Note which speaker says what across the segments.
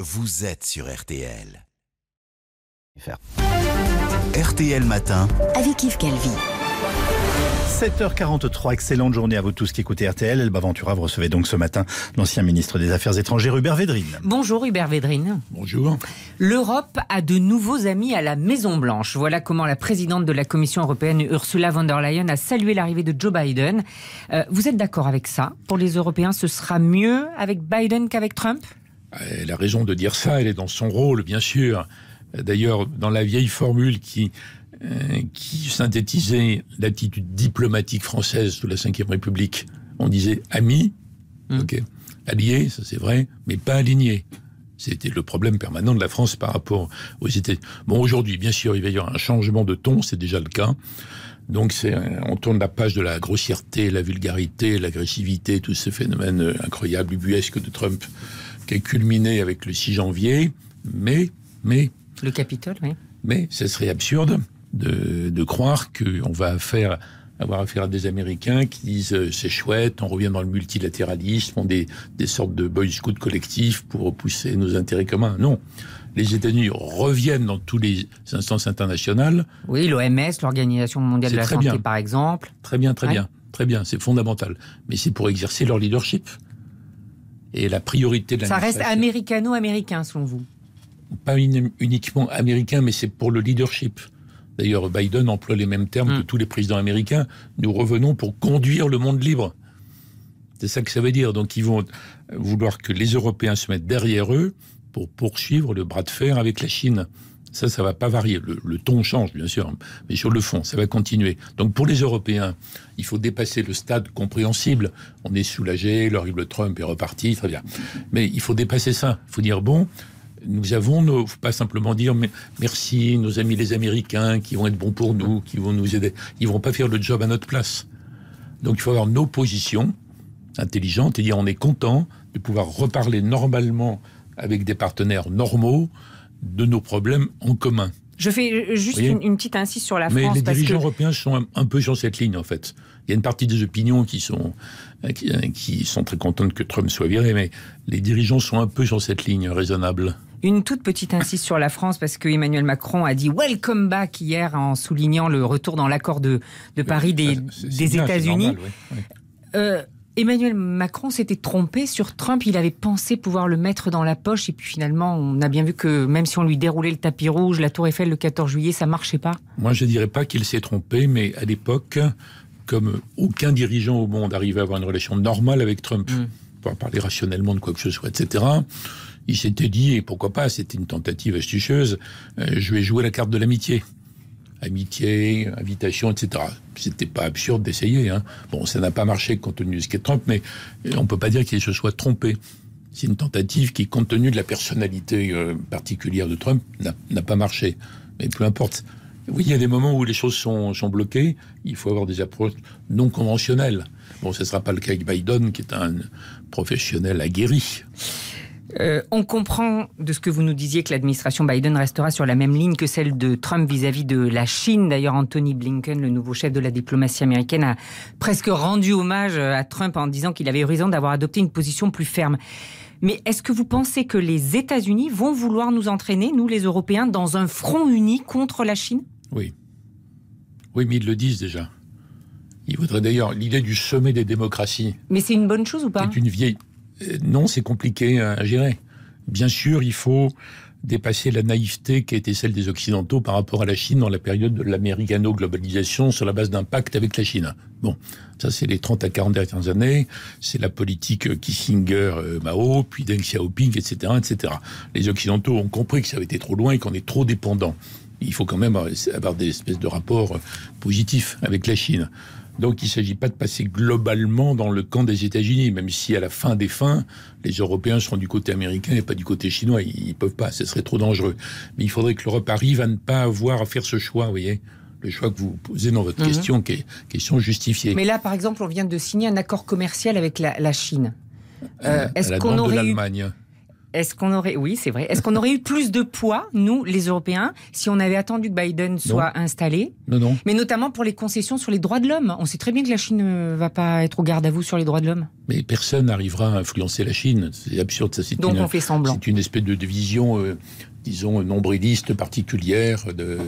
Speaker 1: vous êtes sur RTL. RTL Matin
Speaker 2: avec Yves Calvi.
Speaker 3: 7h43, excellente journée à vous tous qui écoutez RTL. Elba Ventura, vous recevez donc ce matin l'ancien ministre des Affaires étrangères Hubert Védrine.
Speaker 4: Bonjour Hubert Védrine.
Speaker 3: Bonjour.
Speaker 4: L'Europe a de nouveaux amis à la Maison-Blanche. Voilà comment la présidente de la Commission européenne, Ursula von der Leyen, a salué l'arrivée de Joe Biden. Vous êtes d'accord avec ça? Pour les Européens, ce sera mieux avec Biden qu'avec Trump?
Speaker 5: Elle a raison de dire ça, elle est dans son rôle, bien sûr. D'ailleurs, dans la vieille formule qui synthétisait l'attitude diplomatique française sous la Ve République, on disait amis, alliés, ça c'est vrai, mais pas alignés. C'était le problème permanent de la France par rapport aux États-Unis. Bon, aujourd'hui, bien sûr, il va y avoir un changement de ton, c'est déjà le cas. Donc, on tourne la page de la grossièreté, la vulgarité, l'agressivité, tous ces phénomènes incroyables, ubuesques de Trump, qui est culminé avec le 6 janvier. Mais...
Speaker 4: Le Capitole, oui. Mais
Speaker 5: ce serait absurde de croire qu'on va avoir affaire à des Américains qui disent c'est chouette, on revient dans le multilatéralisme, on des sortes de boy scouts collectifs pour repousser nos intérêts communs. Non. Les États-Unis reviennent dans toutes les instances internationales.
Speaker 4: Oui, l'OMS, l'Organisation mondiale de la santé, par exemple.
Speaker 5: Très bien, c'est fondamental. Mais c'est pour exercer leur leadership. Et la priorité de l'administration...
Speaker 4: Ça reste américano-américain, selon vous?
Speaker 5: Pas uniquement américain, mais c'est pour le leadership. D'ailleurs, Biden emploie les mêmes termes que tous les présidents américains. Nous revenons pour conduire le monde libre. C'est ça que ça veut dire. Donc, ils vont vouloir que les Européens se mettent derrière eux pour poursuivre le bras de fer avec la Chine. Ça va pas varier. Le ton change, bien sûr, mais sur le fond, ça va continuer. Donc, pour les Européens, il faut dépasser le stade compréhensible. On est soulagé, l'horrible Trump est reparti, très bien. Mais il faut dépasser ça. Il faut dire, bon... Nous avons faut pas simplement dire merci, nos amis les Américains qui vont être bons pour nous, qui vont nous aider. Ils vont pas faire le job à notre place. Donc il faut avoir nos positions intelligentes et dire on est content de pouvoir reparler normalement avec des partenaires normaux de nos problèmes en commun.
Speaker 4: Je fais juste une petite insiste sur la France.
Speaker 5: Mais les dirigeants européens sont un peu sur cette ligne, en fait. Il y a une partie des opinions qui sont très contentes que Trump soit viré, mais les dirigeants sont un peu sur cette ligne raisonnable.
Speaker 4: Une toute petite insiste sur la France, parce que Emmanuel Macron a dit « welcome back » hier en soulignant le retour dans l'accord de Paris des États-Unis.
Speaker 5: Normal, oui.
Speaker 4: Emmanuel Macron s'était trompé sur Trump, il avait pensé pouvoir le mettre dans la poche et puis finalement on a bien vu que même si on lui déroulait le tapis rouge, la Tour Eiffel le 14 juillet, ça marchait pas.
Speaker 5: Moi je dirais pas qu'il s'est trompé, mais à l'époque, comme aucun dirigeant au monde arrivait à avoir une relation normale avec Trump, pour parler rationnellement de quoi que ce soit, etc., il s'était dit, et pourquoi pas, c'était une tentative astucieuse, je vais jouer la carte de l'amitié. Amitié, invitation, etc. C'était pas absurde d'essayer. Bon, ça n'a pas marché compte tenu de ce qu'est Trump, mais on peut pas dire qu'il se soit trompé. C'est une tentative qui, compte tenu de la personnalité particulière de Trump, n'a pas marché. Mais peu importe. Oui, il y a des moments où les choses sont bloquées. Il faut avoir des approches non conventionnelles. Bon, ce ne sera pas le cas avec Biden, qui est un professionnel aguerri.
Speaker 4: On comprend de ce que vous nous disiez que l'administration Biden restera sur la même ligne que celle de Trump vis-à-vis de la Chine. D'ailleurs, Anthony Blinken, le nouveau chef de la diplomatie américaine, a presque rendu hommage à Trump en disant qu'il avait eu raison d'avoir adopté une position plus ferme. Mais est-ce que vous pensez que les États-Unis vont vouloir nous entraîner, nous les Européens, dans un front uni contre la Chine ?
Speaker 5: Oui. Oui, mais ils le disent déjà. Ils voudraient d'ailleurs l'idée du sommet des démocraties.
Speaker 4: Mais c'est une bonne chose ou pas ?
Speaker 5: C'est une vieille... Non, c'est compliqué à gérer. Bien sûr, il faut dépasser la naïveté qui a été celle des Occidentaux par rapport à la Chine dans la période de l'américano-globalisation sur la base d'un pacte avec la Chine. Bon, ça c'est les 30 à 40 dernières années, c'est la politique Kissinger-Mao, puis Deng Xiaoping, etc., etc. Les Occidentaux ont compris que ça avait été trop loin et qu'on est trop dépendant. Il faut quand même avoir des espèces de rapports positifs avec la Chine. Donc il ne s'agit pas de passer globalement dans le camp des États-Unis, même si à la fin des fins, les Européens seront du côté américain et pas du côté chinois. Ils ne peuvent pas, ce serait trop dangereux. Mais il faudrait que l'Europe arrive à ne pas avoir à faire ce choix, vous voyez, le choix que vous posez dans votre question, qui est question justifiée.
Speaker 4: Mais là, par exemple, on vient de signer un accord commercial avec la Chine.
Speaker 5: Est-ce qu'on aurait l'Allemagne.
Speaker 4: Est-ce qu'on aurait eu plus de poids, nous, les Européens, si on avait attendu que Biden soit installé?
Speaker 5: Non.
Speaker 4: Mais notamment pour les concessions sur les droits de l'homme. On sait très bien que la Chine ne va pas être au garde à vous sur les droits de l'homme.
Speaker 5: Mais personne n'arrivera à influencer la Chine. C'est absurde. Ça,
Speaker 4: Donc on fait semblant.
Speaker 5: C'est une espèce de vision, disons, nombriliste particulière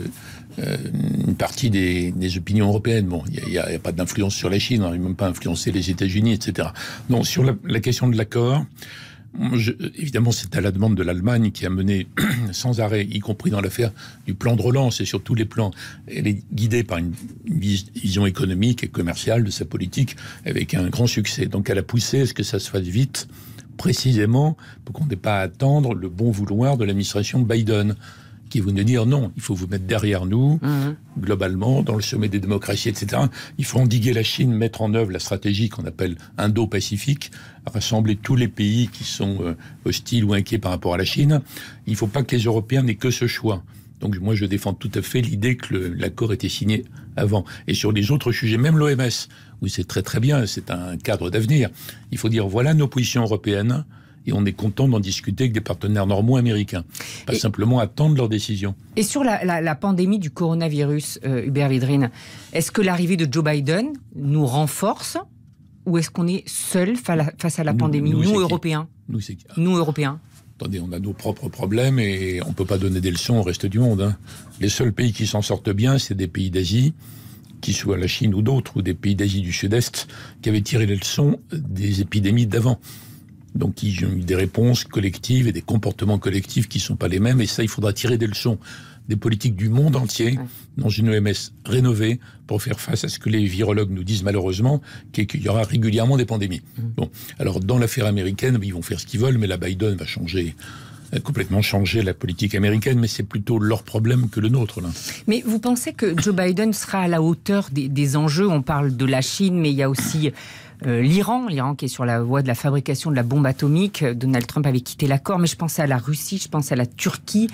Speaker 5: une partie des opinions européennes. Bon, il n'y a pas d'influence sur la Chine, on n'a même pas influencé les États-Unis, etc. Non, sur la question de l'accord, évidemment, c'est à la demande de l'Allemagne qui a mené sans arrêt, y compris dans l'affaire du plan de relance et sur tous les plans. Elle est guidée par une vision économique et commerciale de sa politique avec un grand succès. Donc elle a poussé à ce que ça se fasse vite, précisément pour qu'on n'ait pas à attendre le bon vouloir de l'administration Biden, qui venait dire non, il faut vous mettre derrière nous, globalement, dans le sommet des démocraties, etc. Il faut endiguer la Chine, mettre en œuvre la stratégie qu'on appelle Indo-Pacifique, rassembler tous les pays qui sont hostiles ou inquiets par rapport à la Chine. Il ne faut pas que les Européens n'aient que ce choix. Donc moi, je défends tout à fait l'idée que l'accord était signé avant. Et sur les autres sujets, même l'OMS, où c'est très très bien, c'est un cadre d'avenir, il faut dire voilà nos positions européennes, et on est content d'en discuter avec des partenaires normaux américains. Pas simplement attendre leur décision. Et
Speaker 4: sur la pandémie du coronavirus, Hubert Védrine, est-ce que l'arrivée de Joe Biden nous renforce ou est-ce qu'on est seul face à la pandémie, nous Européens? Nous, Européens.
Speaker 5: Attendez, on a nos propres problèmes et on ne peut pas donner des leçons au reste du monde. Les seuls pays qui s'en sortent bien, c'est des pays d'Asie, qui soient la Chine ou d'autres, ou des pays d'Asie du Sud-Est, qui avaient tiré les leçons des épidémies d'avant. Donc, ils ont eu des réponses collectives et des comportements collectifs qui ne sont pas les mêmes. Et ça, il faudra tirer des leçons des politiques du monde entier dans une OMS rénovée pour faire face à ce que les virologues nous disent malheureusement, qu'il y aura régulièrement des pandémies. Bon, alors, dans l'affaire américaine, ils vont faire ce qu'ils veulent, mais la Biden va complètement changer la politique américaine, mais c'est plutôt leur problème que le nôtre, là.
Speaker 4: Mais vous pensez que Joe Biden sera à la hauteur des enjeux? On parle de la Chine, mais il y a aussi l'Iran qui est sur la voie de la fabrication de la bombe atomique. Donald Trump avait quitté l'accord, mais je pensais à la Russie, je pense à la Turquie.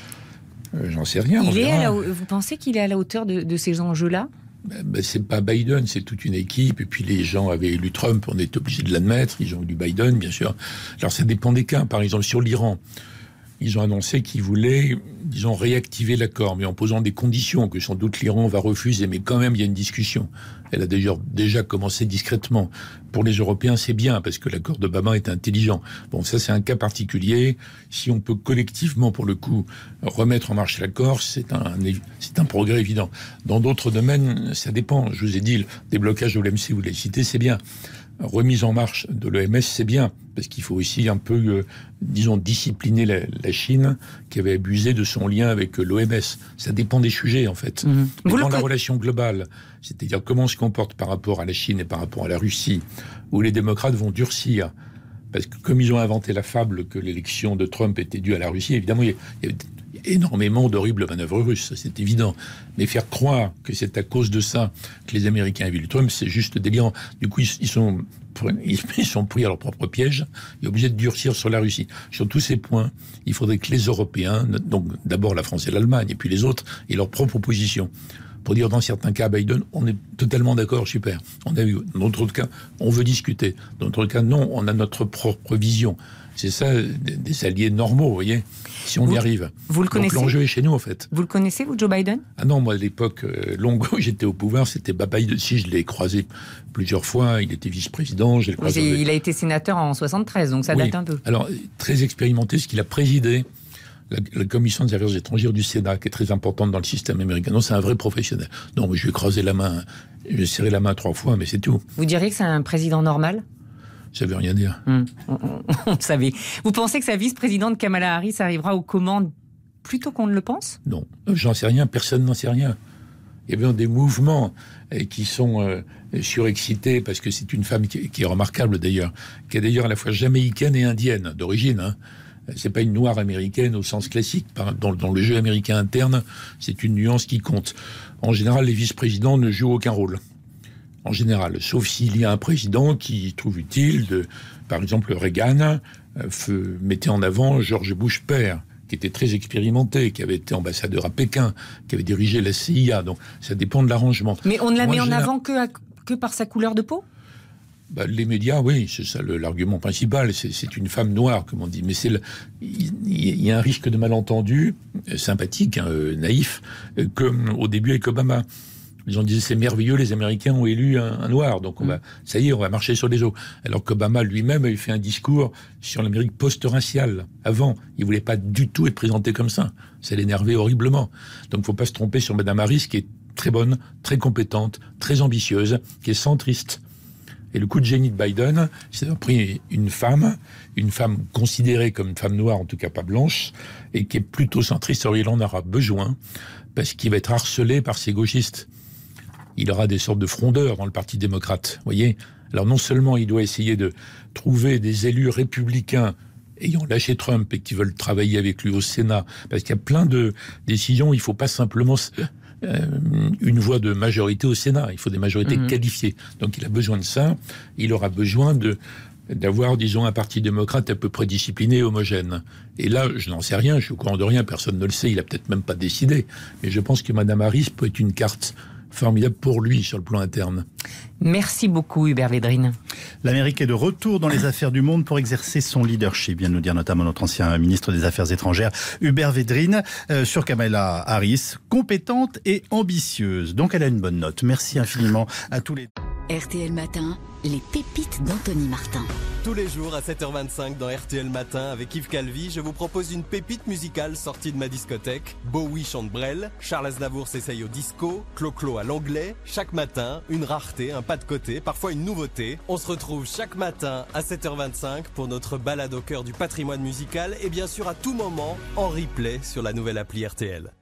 Speaker 5: J'en sais rien.
Speaker 4: Vous pensez qu'il est à la hauteur de ces enjeux-là?
Speaker 5: C'est pas Biden, c'est toute une équipe. Et puis les gens avaient élu Trump, on est obligé de l'admettre. Ils ont élu Biden, bien sûr. Alors ça dépend des cas. Par exemple, sur l'Iran, ils ont annoncé qu'ils voulaient, disons, réactiver l'accord, mais en posant des conditions que sans doute l'Iran va refuser. Mais quand même, il y a une discussion. Elle a déjà commencé discrètement. Pour les Européens, c'est bien, parce que l'accord d'Obama est intelligent. Bon, ça, c'est un cas particulier. Si on peut collectivement, pour le coup, remettre en marche l'accord, c'est un progrès évident. Dans d'autres domaines, ça dépend. Je vous ai dit, le déblocage de l'OMC, vous l'avez cité, c'est bien. Remise en marche de l'OMS, c'est bien, parce qu'il faut aussi un peu, disons, discipliner la Chine, qui avait abusé de son lien avec l'OMS. Ça dépend des sujets, en fait. Mais dans la relation globale, c'est-à-dire comment on se comporte par rapport à la Chine et par rapport à la Russie, où les démocrates vont durcir, parce que comme ils ont inventé la fable que l'élection de Trump était due à la Russie, évidemment, il y a énormément d'horribles manœuvres russes, c'est évident. Mais faire croire que c'est à cause de ça que les Américains évitent Trump, c'est juste délirant. Du coup, ils sont pris à leur propre piège et obligés de durcir sur la Russie. Sur tous ces points, il faudrait que les Européens, donc d'abord la France et l'Allemagne, et puis les autres, aient leur propre position. Pour dire, dans certains cas, Biden, on est totalement d'accord, super. Dans d'autres cas, on veut discuter. Dans d'autres cas, non, on a notre propre vision. C'est ça, des alliés normaux, vous voyez, si on y arrive.
Speaker 4: Vous le connaissez?
Speaker 5: Donc l'enjeu est chez nous, en fait.
Speaker 4: Vous le connaissez, vous, Joe Biden?
Speaker 5: Ah non, moi, à l'époque longue où j'étais au pouvoir, c'était Biden. Si, je l'ai croisé plusieurs fois, il était vice-président, je l'ai croisé.
Speaker 4: Il a été sénateur en 73, donc ça date un peu.
Speaker 5: Alors, très expérimenté, ce qu'il a présidé la commission des affaires étrangères du Sénat, qui est très importante dans le système américain. Non, c'est un vrai professionnel. Non, je lui ai croisé la main, je lui ai serré la main 3 fois, mais c'est tout.
Speaker 4: Vous diriez que c'est un président normal?
Speaker 5: Ça veut rien dire.
Speaker 4: On le savait. Vous pensez que sa vice-présidente Kamala Harris arrivera aux commandes plus tôt qu'on ne le pense?
Speaker 5: Non, j'en sais rien, personne n'en sait rien. Il y a bien des mouvements qui sont surexcités, parce que c'est une femme qui est remarquable d'ailleurs, qui est d'ailleurs à la fois jamaïcaine et indienne d'origine. C'est pas une noire américaine au sens classique. Dans le jeu américain interne, c'est une nuance qui compte. En général, les vice-présidents ne jouent aucun rôle. En général, sauf s'il y a un président qui trouve utile par exemple, Reagan mettait en avant George Bush père, qui était très expérimenté, qui avait été ambassadeur à Pékin, qui avait dirigé la CIA. Donc, ça dépend de l'arrangement.
Speaker 4: Mais on ne la met en avant que par sa couleur de peau?
Speaker 5: Les médias, oui, c'est ça l'argument principal. C'est une femme noire, comme on dit. Mais il y a un risque de malentendu, sympathique, naïf, comme au début avec Obama. Les gens disaient c'est merveilleux, les Américains ont élu un noir, donc on va marcher sur les eaux. Alors qu'Obama lui-même avait fait un discours sur l'Amérique post-raciale. Avant, il voulait pas du tout être présenté comme ça. Ça l'énervait horriblement. Donc faut pas se tromper sur Madame Harris, qui est très bonne, très compétente, très ambitieuse, qui est centriste. Et le coup de génie de Biden, c'est d'avoir pris une femme considérée comme une femme noire, en tout cas pas blanche, et qui est plutôt centriste. Alors il en aura besoin, parce qu'il va être harcelé par ces gauchistes. Il aura des sortes de frondeurs dans le Parti démocrate, vous voyez. Alors non seulement il doit essayer de trouver des élus républicains ayant lâché Trump et qui veulent travailler avec lui au Sénat, parce qu'il y a plein de décisions, il ne faut pas simplement une voix de majorité au Sénat, il faut des majorités qualifiées. Donc il a besoin de ça, il aura besoin d'avoir, disons, un parti démocrate à peu près discipliné et homogène. Et là, je n'en sais rien, je suis au courant de rien, personne ne le sait, il a peut-être même pas décidé. Mais je pense que Mme Harris peut être une carte formidable pour lui sur le plan interne.
Speaker 4: Merci beaucoup Hubert Védrine.
Speaker 3: L'Amérique est de retour dans les affaires du monde pour exercer son leadership, vient de nous dire notamment notre ancien ministre des Affaires étrangères Hubert Védrine, sur Kamala Harris, compétente et ambitieuse. Donc elle a une bonne note. Merci infiniment à tous les...
Speaker 2: RTL Matin, les pépites d'Anthony Martin.
Speaker 6: Tous les jours à 7h25 dans RTL Matin avec Yves Calvi, je vous propose une pépite musicale sortie de ma discothèque. Bowie chante Brel, Charles Aznavour s'essaye au disco, Clo-Clo à l'anglais. Chaque matin, une rareté, un pas de côté, parfois une nouveauté. On se retrouve chaque matin à 7h25 pour notre balade au cœur du patrimoine musical et bien sûr à tout moment en replay sur la nouvelle appli RTL.